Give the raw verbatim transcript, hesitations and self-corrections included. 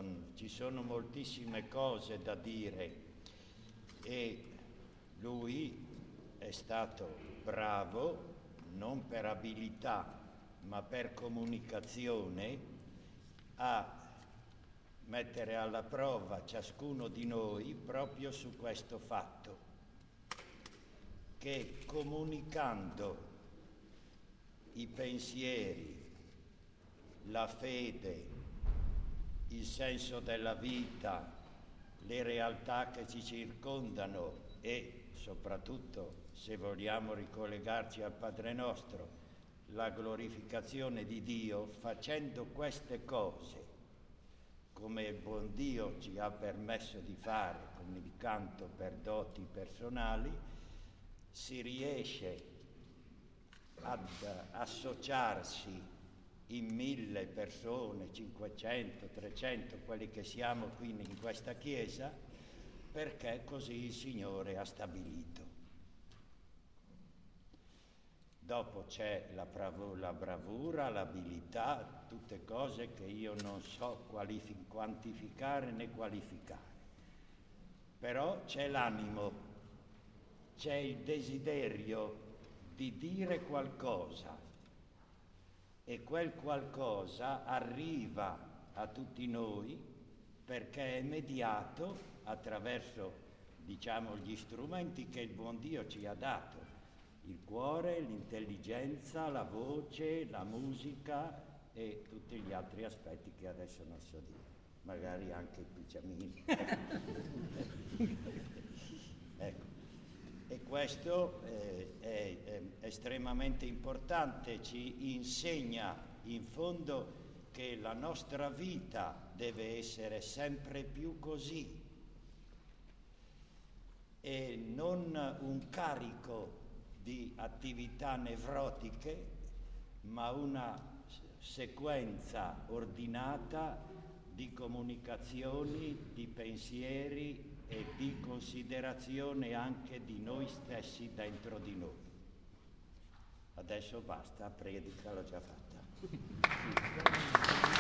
son, ci sono moltissime cose da dire e lui è stato bravo, non per abilità, ma per comunicazione, a mettere alla prova ciascuno di noi proprio su questo fatto, che comunicando i pensieri, la fede, il senso della vita, le realtà che ci circondano e soprattutto, se vogliamo ricollegarci al Padre Nostro, la glorificazione di Dio, facendo queste cose come il buon Dio ci ha permesso di fare con il canto per doti personali, si riesce ad associarsi in mille persone, cinquecento, trecento, quelli che siamo qui in questa chiesa, perché così il Signore ha stabilito. Dopo c'è la, brav- la bravura, l'abilità, tutte cose che io non so qualifi- quantificare né qualificare. Però c'è l'animo, c'è il desiderio di dire qualcosa e quel qualcosa arriva a tutti noi perché è mediato attraverso, diciamo, gli strumenti che il buon Dio ci ha dato. Il cuore, l'intelligenza, la voce, la musica e tutti gli altri aspetti che adesso non so dire, magari anche i pigiamini. Ecco. E questo eh, è, è estremamente importante, ci insegna in fondo che la nostra vita deve essere sempre più così e non un carico di attività nevrotiche, ma una sequenza ordinata di comunicazioni, di pensieri e di considerazione anche di noi stessi dentro di noi. Adesso basta, predica l'ho già fatta.